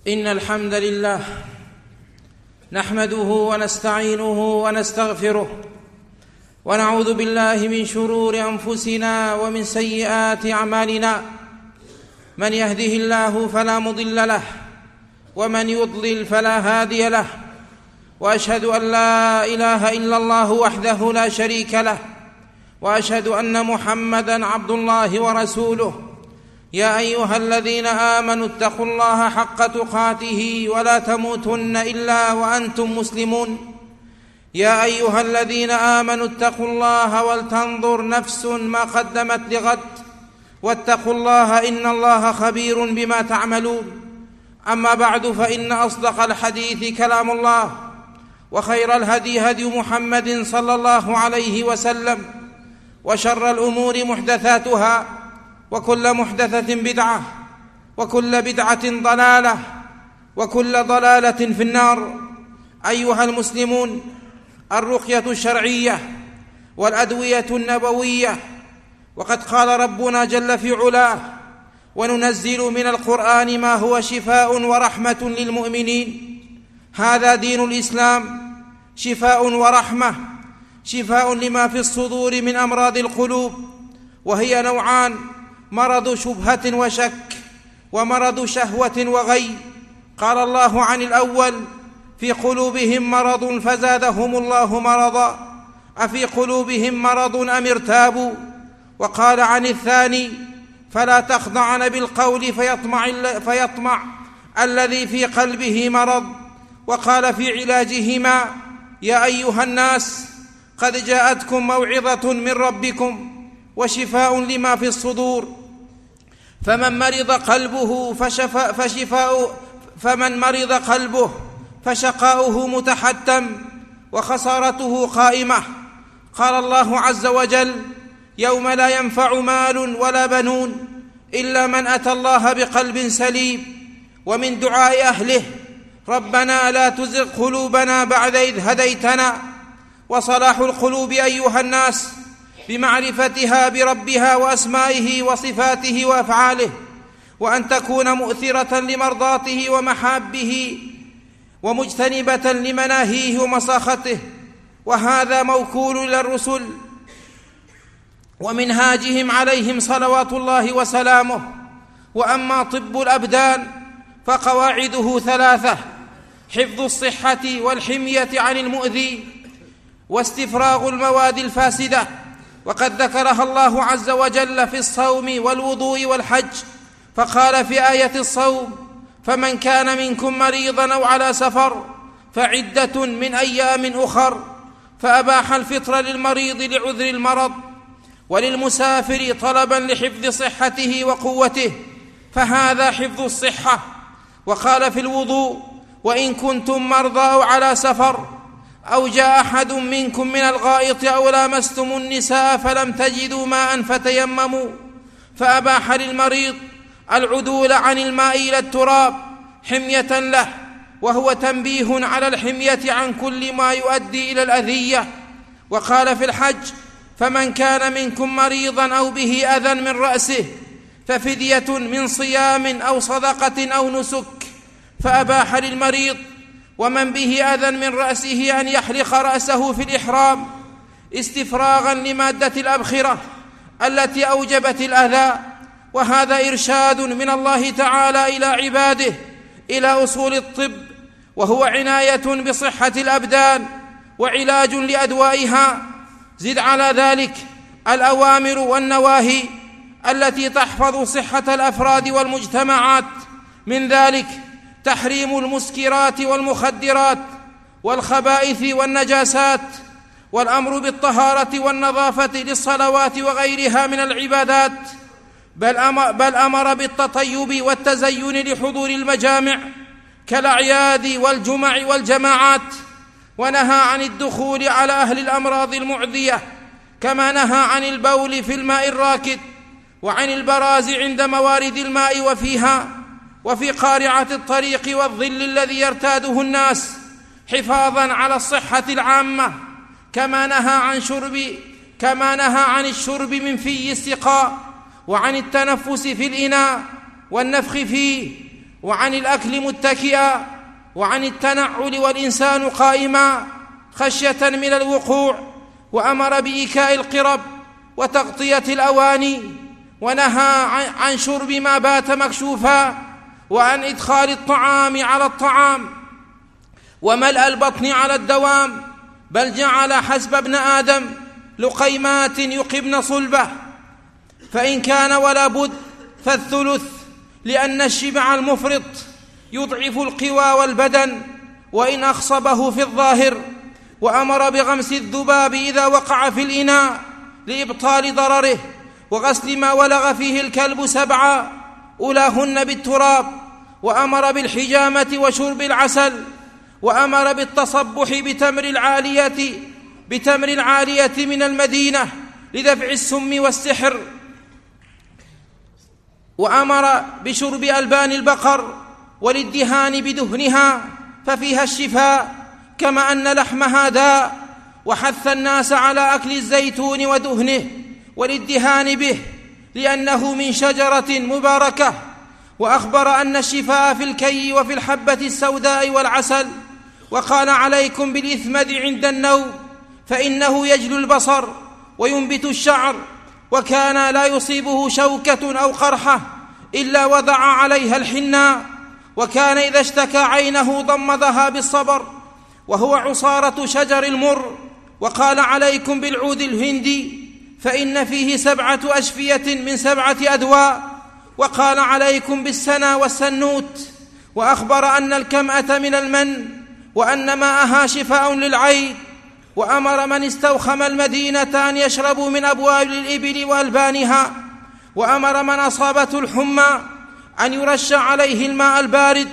إن الحمد لله نحمده ونستعينه ونستغفره ونعوذ بالله من شرور أنفسنا ومن سيئات أعمالنا. من يهده الله فلا مضل له ومن يضلل فلا هادي له، وأشهد أن لا إله إلا الله وحده لا شريك له، وأشهد أن محمدًا عبد الله ورسوله. يا أيها الذين آمنوا اتقوا الله حق تقاته ولا تموتن إلا وأنتم مسلمون. يا أيها الذين آمنوا اتقوا الله ولتنظر نفس ما قدمت لغد، واتقوا الله إن الله خبير بما تعملون. أما بعد، فإن أصدق الحديث كلام الله، وخير الهدي هدي محمد صلى الله عليه وسلم، وشر الأمور محدثاتها، وكل محدثة بدعة، وكل بدعة ضلالة، وكل ضلالة في النار. أيها المسلمون، الرقية الشرعية والأدوية النبوية، وقد قال ربنا جل في علاه: وننزل من القرآن ما هو شفاء ورحمة للمؤمنين. هذا دين الإسلام، شفاء ورحمة، شفاء لما في الصدور من أمراض القلوب، وهي نوعان: مرض شبهة وشك، ومرض شهوة وغي. قال الله عن الأول: في قلوبهم مرض فزادهم الله مرضا، أفي قلوبهم مرض أم ارتابوا. وقال عن الثاني: فلا تخضعن بالقول فيطمع الذي في قلبه مرض. وقال في علاجهما: يا أيها الناس قد جاءتكم موعظة من ربكم وشفاء لما في الصدور، فمن مرض قلبه فشقاؤه متحتم وخسارته قائمة. قال الله عز وجل: يوم لا ينفع مال ولا بنون إلا من أتى الله بقلب سليم. ومن دعاء أهله: ربنا لا تزغ قلوبنا بعد إذ هديتنا. وصلاح القلوب أيها الناس بمعرفتها بربها وأسمائه وصفاته وأفعاله، وأن تكون مؤثرة لمرضاته ومحابه، ومجتنبة لمناهيه ومساخته. وهذا موكول إلى الرسل ومنهاجهم عليهم صلوات الله وسلامه. وأما طب الأبدان فقواعده ثلاثة: حفظ الصحة والحمية عن المؤذي، واستفراغ المواد الفاسدة. وقد ذكرها الله عز وجل في الصوم والوضوء والحج، فقال في آية الصوم: فمن كان منكم مريضا أو على سفر فعدة من أيام أخر. فأباح الفطر للمريض لعذر المرض، وللمسافر طلبا لحفظ صحته وقوته، فهذا حفظ الصحة. وقال في الوضوء: وإن كنتم مرضى أو على سفر أو جاء أحد منكم من الغائط أو لامستم النساء فلم تجدوا ماء فتيمموا. فأباح للمريض العدول عن الماء إلى التراب حمية له، وهو تنبيه على الحمية عن كل ما يؤدي إلى الأذية. وقال في الحج: فمن كان منكم مريضا أو به أذى من رأسه ففدية من صيام أو صدقة أو نسك. فأباح للمريض ومن به أذى من رأسه أن يحلق رأسه في الإحرام استفراغا لمادة الأبخرة التي أوجبت الأذى. وهذا إرشاد من الله تعالى إلى عباده إلى أصول الطب، وهو عناية بصحة الأبدان وعلاج لأدوائها. زد على ذلك الأوامر والنواهي التي تحفظ صحة الأفراد والمجتمعات، من ذلك تحريم المسكرات والمخدرات والخبائث والنجاسات، والأمر بالطهارة والنظافة للصلوات وغيرها من العبادات، بل أمر بالتطيب والتزين لحضور المجامع كالأعياد والجمع والجماعات. ونهى عن الدخول على أهل الأمراض المعدية، كما نهى عن البول في الماء الراكد، وعن البراز عند موارد الماء وفيها، وفي قارعة الطريق والظل الذي يرتاده الناس، حفاظا على الصحة العامة. كما نهى عن الشرب من في السقاء، وعن التنفس في الإناء والنفخ فيه، وعن الأكل متكئا، وعن التنعل والإنسان قائما خشية من الوقوع، وأمر بإيكاء القرب وتغطية الأواني، ونهى عن شرب ما بات مكشوفا، وعن إدخال الطعام على الطعام، وملء البطن على الدوام، بل جعل حسب ابن آدم لقيمات يقبن صلبه، فإن كان ولا بد فالثلث، لأن الشبع المفرط يضعف القوى والبدن وإن أخصبه في الظاهر. وأمر بغمس الذباب إذا وقع في الإناء لإبطال ضرره، وغسل ما ولغ فيه الكلب 7 أولاهن بالتراب، وأمر بالحجامة وشرب العسل، وأمر بالتصبح بتمر العالية من المدينة لدفع السم والسحر، وأمر بشرب ألبان البقر والادهان بدهنها ففيها الشفاء، كما أن لحمها داء، وحث الناس على أكل الزيتون ودهنه والادهان به لأنه من شجرة مباركة، وأخبر أن الشفاء في الكي وفي الحبة السوداء والعسل، وقال عليكم بالإثمد عند النوم فإنه يجلو البصر وينبت الشعر، وكان لا يصيبه شوكة أو قرحة إلا وضع عليها الحناء، وكان إذا اشتكى عينه ضمضها بالصبر وهو عصارة شجر المر، وقال عليكم بالعود الهندي فإن فيه 7 أشفية من 7 أدواء، وقال عليكم بالسنا والسنوت، وأخبر أن الكمأة من المن وأن ماءها شفاء للعين، وأمر من استوخم المدينة أن يشربوا من أبواب الإبل وألبانها، وأمر من أصابته الحمى أن يرش عليه الماء البارد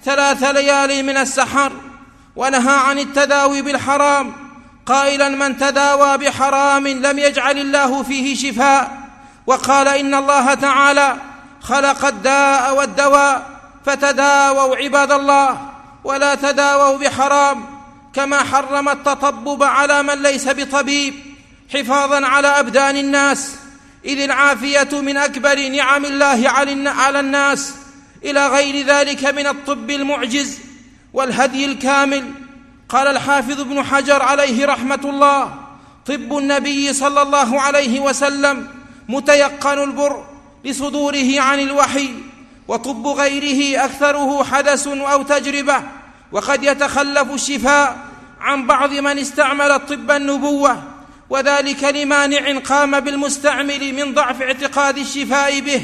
3 ليال من السحر، ونهى عن التداوي بالحرام قائلا من تداوى بحرام لم يجعل الله فيه شفاء، وقال إن الله تعالى خلق الداء والدواء فتداووا عباد الله ولا تداووا بحرام، كما حرم التطبب على من ليس بطبيب حفاظا على أبدان الناس، إذ العافية من أكبر نعم الله على الناس، إلى غير ذلك من الطب المعجز والهدي الكامل. قال الحافظ ابن حجر عليه رحمة الله طب النبي صلى الله عليه وسلم متيقن البر لصدوره عن الوحي، وطب غيره أكثره حدث أو تجربة، وقد يتخلف الشفاء عن بعض من استعمل طب النبوة، وذلك لمانع قام بالمستعمل من ضعف اعتقاد الشفاء به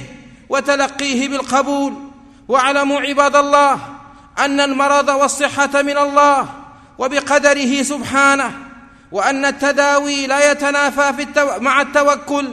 وتلقيه بالقبول. واعلموا عباد الله أن المرض والصحة من الله وبقدره سبحانه، وأن التداوي لا يتنافى مع التوكل،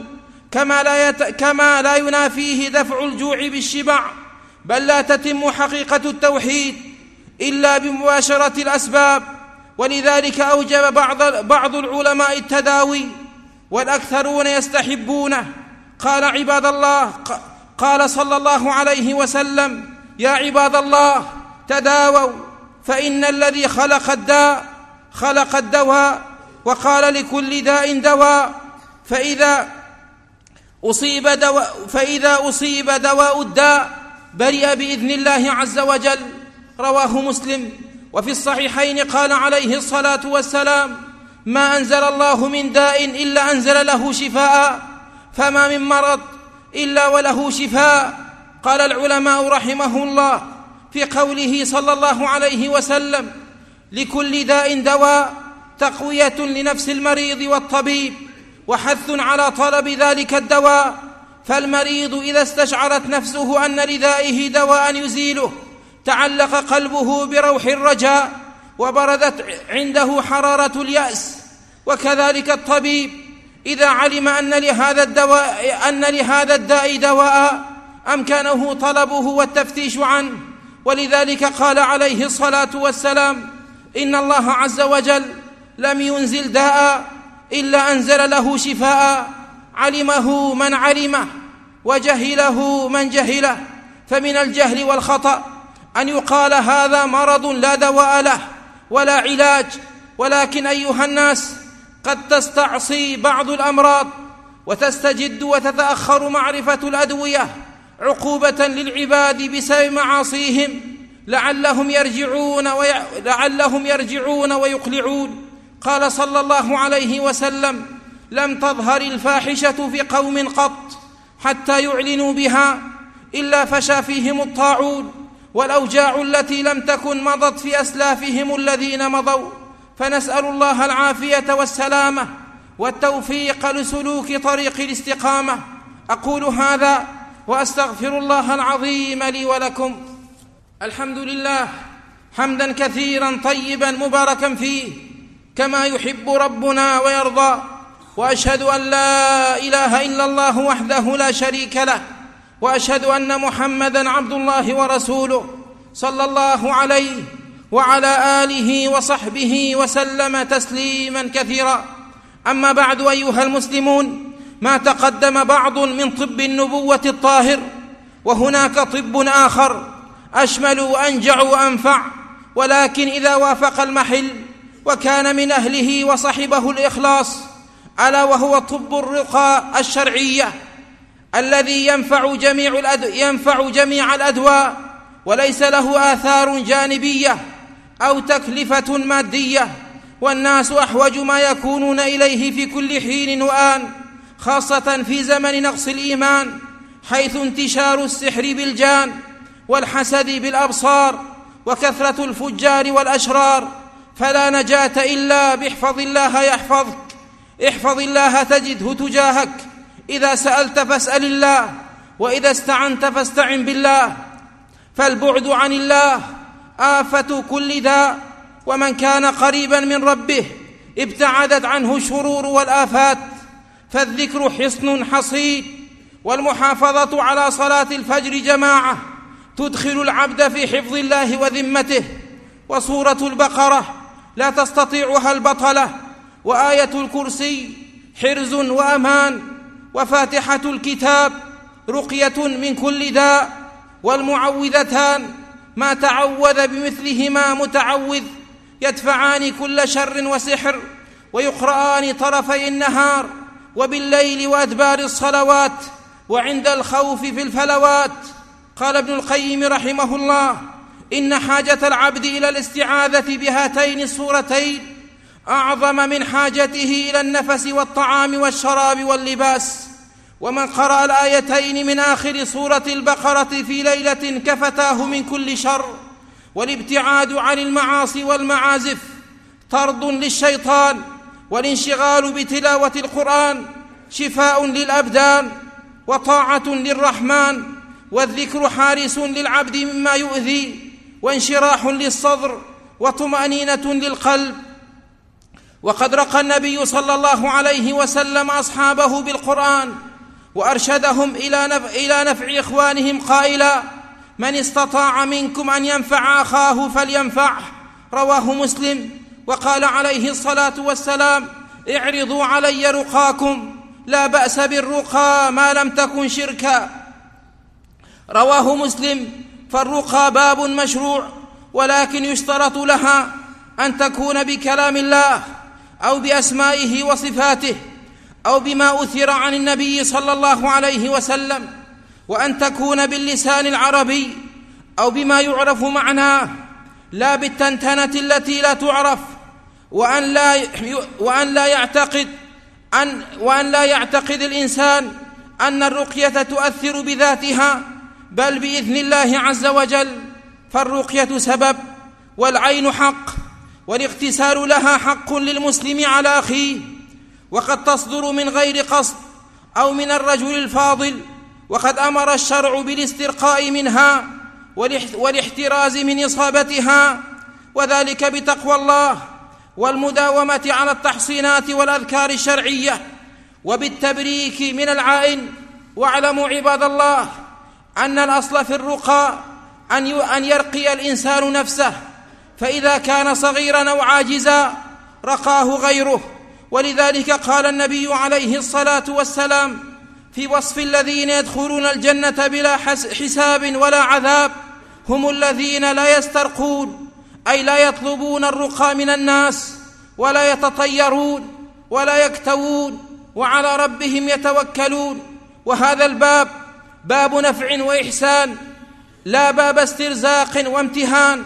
كما لا ينافيه دفع الجوع بالشبع، بل لا تتم حقيقة التوحيد إلا بمباشرة الأسباب، ولذلك أوجب بعض العلماء التداوي والأكثرون يستحبونه. قال عباد الله، قال صلى الله عليه وسلم يا عباد الله تداووا فإن الذي خلق الداء خلق الدواء، وقال لكل داء دواء، فإذا أصيب دواء الداء برئ بإذن الله عز وجل. رواه مسلم. وفي الصحيحين قال عليه الصلاة والسلام ما أنزل الله من داء إلا أنزل له شفاء، فما من مرض إلا وله شفاء. قال العلماء رحمه الله في قوله صلى الله عليه وسلم لكل داء دواء تقوية لنفس المريض والطبيب، وحث على طلب ذلك الدواء، فالمريض إذا استشعرت نفسه أن لدائه دواء يزيله تعلق قلبه بروح الرجاء، وبردت عنده حرارة اليأس. وكذلك الطبيب إذا علم أن لهذا الداء دواء أمكنه طلبه والتفتيش عنه. ولذلك قال عليه الصلاة والسلام إن الله عز وجل لم ينزل داء إلا أنزل له شفاء، علمه من علمه وجهله من جهله. فمن الجهل والخطأ أن يقال هذا مرض لا دواء له ولا علاج، ولكن أيها الناس قد تستعصي بعض الأمراض وتستجد وتتأخر معرفة الأدوية عقوبة للعباد بسبب معاصيهم لعلهم يرجعون ويقلعون. قال صلى الله عليه وسلم: لم تظهر الفاحشة في قوم قط حتى يعلنوا بها إلا فشى فيهم الطاعون والأوجاع التي لم تكن مضت في أسلافهم الذين مضوا. فنسأل الله العافية والسلامة والتوفيق لسلوك طريق الاستقامة. أقول هذا وأستغفر الله العظيم لي ولكم. الحمد لله حمدا كثيرا طيبا مباركا فيه كما يحب ربنا ويرضى، وأشهد أن لا إله إلا الله وحده لا شريك له، وأشهد أن محمدا عبد الله ورسوله صلى الله عليه وعلى آله وصحبه وسلم تسليما كثيرا. أما بعد أيها المسلمون، ما تقدم بعض من طب النبوة الطاهر، وهناك طب آخر أشمل وأنجع وأنفع، ولكن إذا وافق المحل وكان من أهله وصحبه الإخلاص، ألا وهو طب الرقى الشرعية الذي ينفع جميع الأدواء، وليس له آثار جانبية أو تكلفة مادية، والناس أحوج ما يكونون إليه في كل حين وآن، خاصة في زمن نقص الإيمان، حيث انتشار السحر بالجان والحسد بالأبصار وكثرة الفجار والأشرار. فلا نجاة إلا باحفظ الله يحفظك، احفظ الله تجده تجاهك، إذا سألت فاسأل الله، وإذا استعنت فاستعن بالله. فالبعد عن الله آفة كل داء، ومن كان قريبا من ربه ابتعدت عنه الشرور والآفات. فالذكر حصن حصين، والمحافظة على صلاة الفجر جماعة تدخل العبد في حفظ الله وذمته. وسورة البقرة لا تستطيعها البطلة، وآية الكرسي حرز وأمان، وفاتحة الكتاب رقية من كل داء، والمعوذتان ما تعوذ بمثلهما متعوذ يدفعان كل شر وسحر، ويقرآن طرفي النهار وبالليل وأدبار الصلوات وعند الخوف في الفلوات. قال ابن القيم رحمه الله: إن حاجة العبد إلى الاستعاذة بهاتين السورتين أعظم من حاجته إلى النفس والطعام والشراب واللباس. ومن قرأ الآيتين من آخر سورة البقرة في ليلة كفتاه من كل شر. والابتعاد عن المعاصي والمعازف طرد للشيطان، والانشغال بتلاوة القرآن شفاء للأبدان وطاعة للرحمن، والذكر حارس للعبد مما يؤذي، وانشراح للصدر وطمأنينة للقلب. وقد رقى النبي صلى الله عليه وسلم أصحابه بالقرآن وأرشدهم إلى نفع إخوانهم قائلا: من استطاع منكم أن ينفع أخاه فلينفعه، رواه مسلم. وقال عليه الصلاة والسلام: اعرضوا علي رقاكم، لا بأس بالرقى ما لم تكن شركا، رواه مسلم. فالرقى باب مشروع، ولكن يشترط لها أن تكون بكلام الله أو بأسمائه وصفاته أو بما أثر عن النبي صلى الله عليه وسلم، وأن تكون باللسان العربي أو بما يعرف معناه، لا بالتنتنة التي لا تعرف. وأن لا يعتقد الإنسان أن الرقية تؤثر بذاتها، بل بإذن الله عز وجل. فالرقية سبب، والعين حق، والاغتسال لها حق للمسلم على أخيه، وقد تصدر من غير قصد أو من الرجل الفاضل. وقد أمر الشرع بالاسترقاء منها والاحتراز من إصابتها، وذلك بتقوى الله والمداومة على التحصينات والأذكار الشرعية وبالتبريك من العائن. واعلموا عباد الله أن الأصل في الرقى أن يرقي الإنسان نفسه، فإذا كان صغيرا أو عاجزا رقاه غيره. ولذلك قال النبي عليه الصلاة والسلام في وصف الذين يدخلون الجنة بلا حساب ولا عذاب: هم الذين لا يسترقون، أي لا يطلبون الرقى من الناس، ولا يتطيرون ولا يكتوون، وعلى ربهم يتوكلون. وهذا الباب باب نفع وإحسان، لا باب استرزاق وامتهان.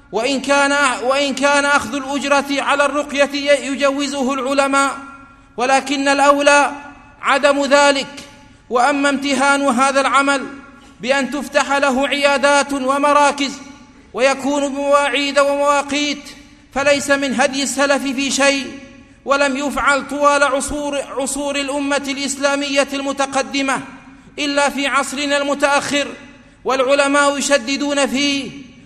وإن كان أخذ الأجرة على الرقية يجوزه العلماء، ولكن الأولى عدم ذلك. وأما امتهان هذا العمل بأن تفتح له عيادات ومراكز ويكون بمواعيد ومواقيت، فليس من هدي السلف في شيء، ولم يفعل طوال عصور الأمة الإسلامية المتقدمة إلا في عصرنا المتأخر، والعلماء يشددون فيه،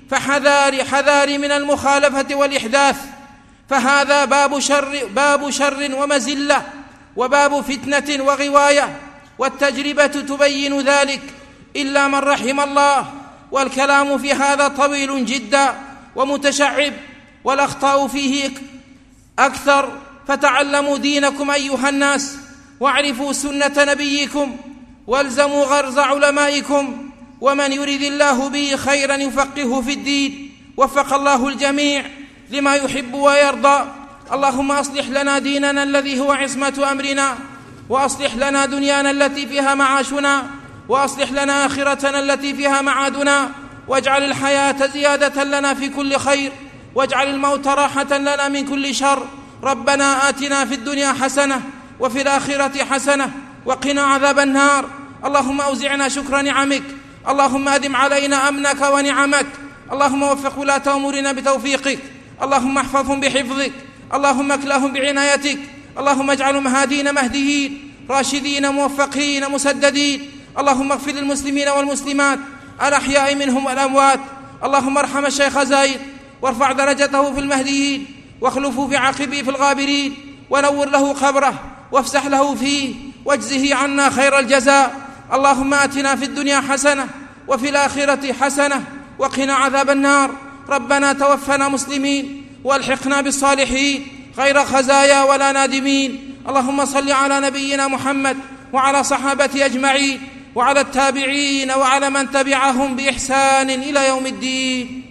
فحذار من المخالفة والإحداث، فهذا باب شر ومزلة، وباب فتنة وغواية، والتجربة تبين ذلك إلا من رحم الله. والكلام في هذا طويل جدا ومتشعب، والأخطاء فيه أكثر، فتعلموا دينكم أيها الناس، واعرفوا سنة نبيكم، والزموا غرز علمائكم، ومن يرد الله به خيرا يفقهه في الدين. وفق الله الجميع لما يحب ويرضى. اللهم أصلح لنا ديننا الذي هو عصمة أمرنا، وأصلح لنا دنيانا التي فيها معاشنا، وأصلح لنا آخرتنا التي فيها معادنا، واجعل الحياة زيادة لنا في كل خير، واجعل الموت راحة لنا من كل شر. ربنا آتنا في الدنيا حسنة وفي الآخرة حسنة وقنا عذاب النار. اللهم أوزعنا شكر نعمك، اللهم أدم علينا أمنك ونعمك، اللهم وفق ولاة أمورنا بتوفيقك، اللهم احفظهم بحفظك، اللهم اكلهم بعنايتك، اللهم اجعلهم هادين مهديين راشدين موفقين مسددين. اللهم اغفر للمسلمين والمسلمات الأحياء منهم والأموات. اللهم ارحم الشيخ زايد وارفع درجته في المهديين، واخلفه في عقبه في الغابرين، ونور له قبره وافسح له فيه، واجزه عنا خير الجزاء. اللهم آتنا في الدنيا حسنة وفي الآخرة حسنة وقنا عذاب النار. ربنا توفنا مسلمين والحقنا بالصالحين غير خزايا ولا نادمين. اللهم صل على نبينا محمد وعلى صحابته أجمعين، وعلى التابعين، وعلى من تبعهم بإحسان إلى يوم الدين.